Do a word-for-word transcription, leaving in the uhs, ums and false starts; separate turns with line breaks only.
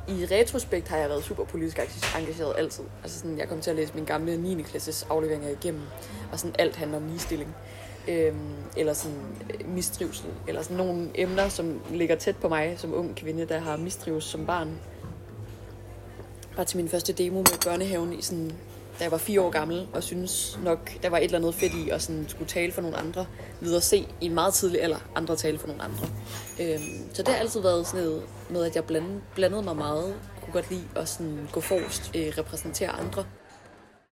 i retrospekt har jeg været super politisk engageret altid. Altså sådan, jeg kom til at læse min gamle niende klasses afleveringer igennem, og sådan alt handler om ligestilling. Øhm, eller sådan mistrivsel, eller sådan nogle emner, som ligger tæt på mig som ung kvinde, der har mistrives som barn. Var til min første demo med børnehaven, i sådan, da jeg var fire år gammel, og synes nok, der var et eller andet fedt i at sådan, skulle tale for nogle andre, videre se i en meget tidlig alder, andre tale for nogle andre. Øhm, så det har altid været sådan noget med, at jeg blandede, blandede mig meget, kunne godt lide at sådan, gå forrest, øh, repræsentere andre.